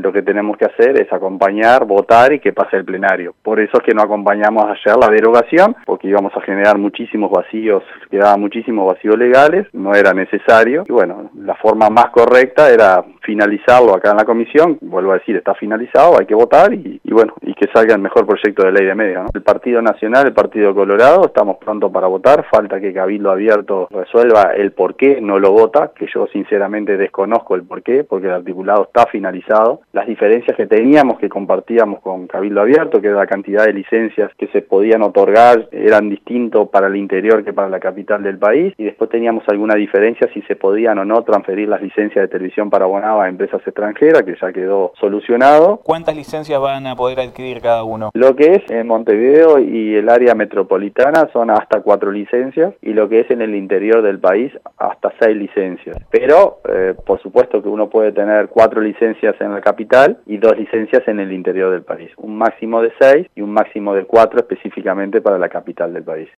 lo que tenemos que hacer es acompañar, votar y que pase el plenario. Por eso es que no acompañamos ayer la derogación, porque íbamos a generar muchísimos vacíos, quedaban muchísimos vacíos legales, no era necesario. Y bueno, la forma más correcta era finalizarlo acá en la comisión, vuelvo a decir, está finalizado, hay que votar y bueno, y que salga el mejor proyecto de ley de medios, ¿no? El Partido Nacional, el Partido Colorado, estamos prontos para votar, falta que Cabildo Abierto resuelva el por qué no lo vota, que yo sinceramente desconozco el por qué, porque el articulado está finalizado. Las diferencias que teníamos, que compartíamos con Cabildo Abierto, que era la cantidad de licencias que se podían otorgar, eran distintos para el interior que para la capital del país, y después teníamos alguna diferencia si se podían o no transferir las licencias de televisión para abonado a empresas extranjeras, que ya quedó solucionado. ¿Cuántas licencias van a poder adquirir cada uno? Lo que es en Montevideo y el área metropolitana son hasta 4 licencias, y lo que es en el interior del país hasta 6 licencias. Pero, por supuesto que uno puede tener 4 licencias en la capital y 2 licencias en el interior del país. Un máximo de 6 y un máximo de 4 específicamente para la capital del país.